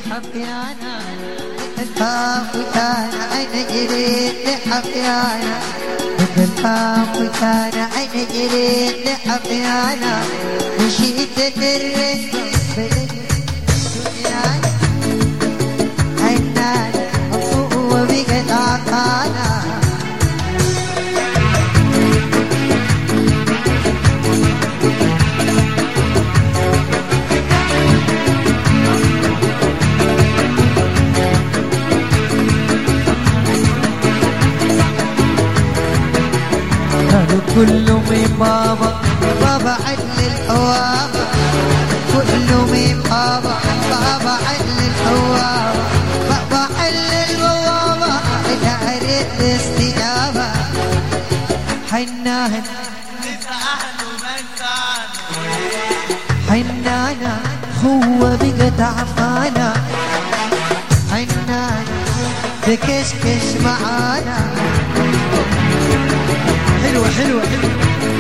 لحفيانا الفاقتانا أين جريت لحفيانا الفاقتانا أين جريت لحفيانا مشيت دريت عينانا القوة بقت عقانا كله من بابا بابا عدل الحوابة كله من بابا بابا عدل الحوابة بابا عدل البوابة إذا أردت استجابة حنان حنانا هو بقت عفانا حنانا بكشكش معانا حلوة حلوة حلوة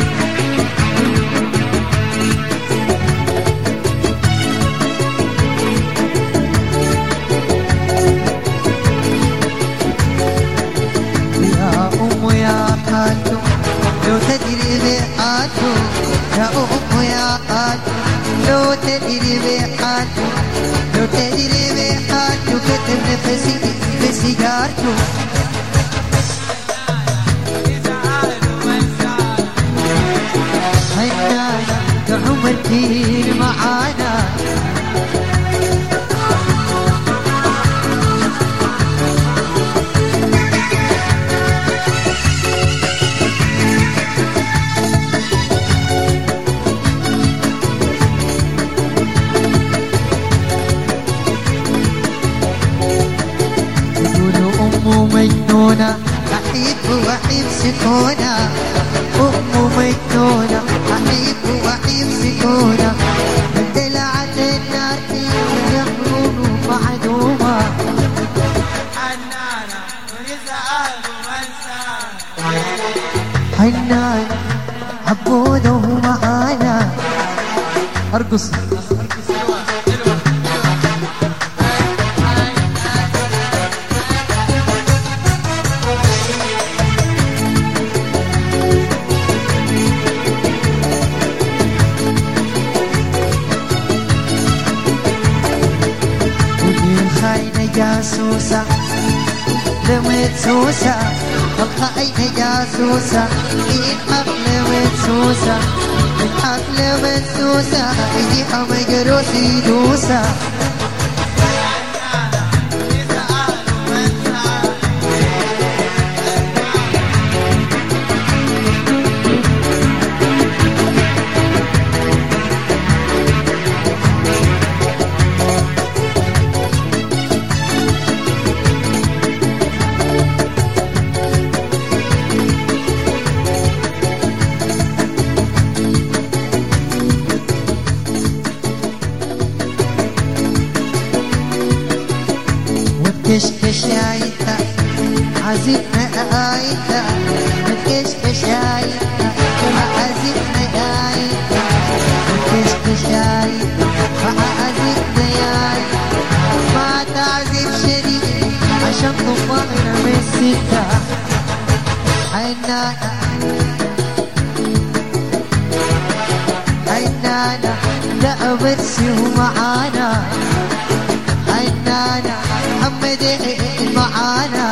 يا أم يا خالتو لو تدري بحالتو يا أم يا خالتو لو تدري بحالتو لو تدري بحالتو كتب نفسي بسيجارتو عمرتي معانا يقولوا أمه مجنونة أحب وأحب سكونة أمه مجنونة أحب وأحب سكونة دلعت النار يقولوا معدومة حنانة ونزعل ومنسانة حنانة عبوده معانا أرقص جاسوسة لمت سوسة أبقى أين جاسوسة إنحق لمت سوسة إنحق لمت سوسة إيها مجروسي دوسة كشكش عيتا عزيزنا عيتا كشكش عيتا عزيزنا عيتا كشكش عيتا عزيزنا عيتا ما تعزيب شريك عشان ضماننا من الستة حنانا حنانا لا برسي معانا حنانا محمد معانا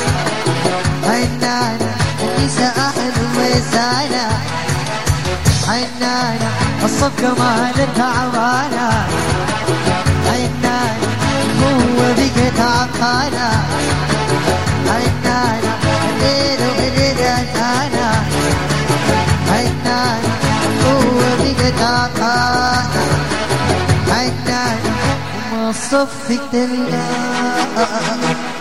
حنانا النساء أهل وزانا حنانا الصفقة مالتها عمانا حنانا هو بقت عقانا حنانا الليل وليل أتانا حنانا هو بقت عقانا حنانا صفك دلال